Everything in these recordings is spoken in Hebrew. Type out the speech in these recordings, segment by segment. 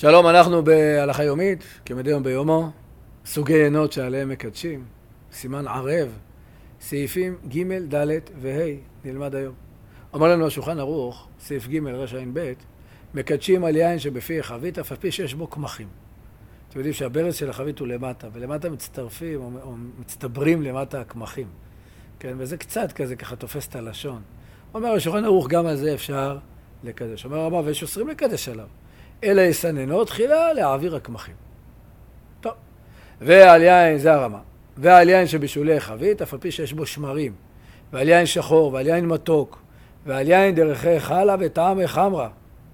שלום, אנחנו בהלכה יומית, כמדי יום ביומו, סוגי עינות שעליהם מקדשים, סימן ערב, סעיפים ג', ד' וה' נלמד היום. אומר לנו השולחן ערוך, סעיף ג' רש"ב, מקדשים על יין שבפי החבית, אף על פי שיש בו קמחים. אתם יודעים שהברז של החבית הוא למטה, ולמטה מצטרפים או מצטברים למטה הקמחים. כן, וזה קצת כזה, ככה תופס את הלשון. אומר השולחן ערוך, גם על זה אפשר לקדש. אומר רבה, ויש אוסרים לקדש עליו. אלא יסננו תחילה להעביר הקמחים. טוב. ועל יין, זה הרמה. ועל יין שבשולי חבית, אף על פי שיש בו שמרים. ועל יין שחור, ועל יין מתוק. ועל יין דרכי חלה וטעמי חמרה.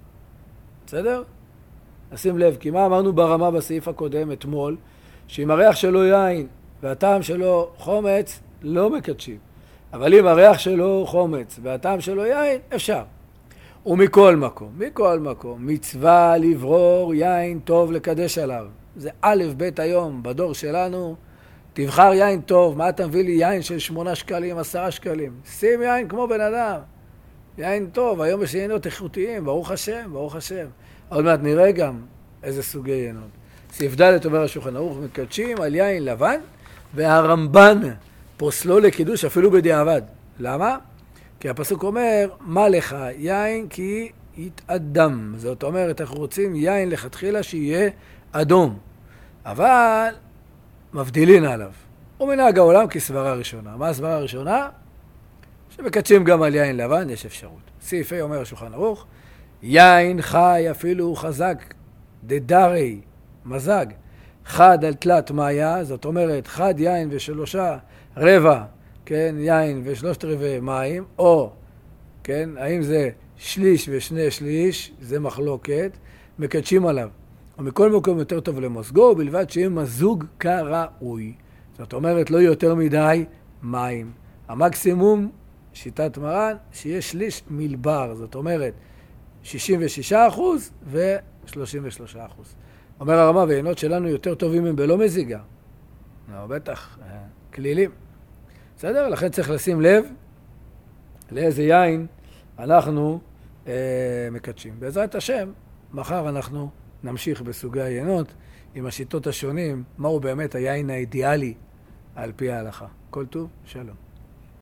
בסדר? נשים לב, כי מה אמרנו ברמה בסעיף הקודם אתמול, שאם הריח שלו יין והטעם שלו חומץ, לא מקדשים. אבל אם הריח שלו חומץ והטעם שלו יין, אפשר. ומכל מקום, מצווה לברור יין טוב לקדש עליו. זה א' ב' היום, בדור שלנו, תבחר יין טוב. מה אתה מביא לי יין של 8 שקלים, 10 שקלים? שים יין כמו בן אדם. יין טוב, היום יש יינות איכותיים, ברוך השם, ברוך השם. עוד מעט נראה גם איזה סוגי יינות. סעיף ד' אומר השולחן ערוך, מקדשים על יין לבן, והרמב"ן פוסלו לקידוש אפילו בדיעבד. למה? כי הפסוק אומר, מה לך יין כי יתאדם. זאת אומרת, אנחנו רוצים יין לכתחילה שיהיה אדום. אבל מבדילין עליו. ומנהג העולם כסברה ראשונה. מה הסברה הראשונה? שמקדשים גם על יין לבן, יש אפשרות. סעיף ה' אומר השולחן ערוך, יין חי אפילו חזק דדרי, מזג, חד על תלת מאיה, זאת אומרת, חד יין ושלושה רבע, כן, יין ושלושת רבעי מים, או, כן, האם זה שליש ושני שליש, זה מחלוקת, מקדשים עליו. ומכל מקום יותר טוב למוזגו, בלבד שיהיה מזוג כראוי. זאת אומרת, לא יותר מדי מים. המקסימום, שיטת מרן, שיהיה שליש מלבר, זאת אומרת, 66% ו-33%. אומר הרמה, ועינות שלנו יותר טובים הם בלא מזיגה. בטח, כלילים. בסדר? לכן צריך לשים לב לאיזה יין אנחנו מקדשים. בעזרת השם, מחר אנחנו נמשיך בסוגי העיינות עם השיטות השונים, מהו באמת היין האידיאלי על פי ההלכה. כל טוב, שלום.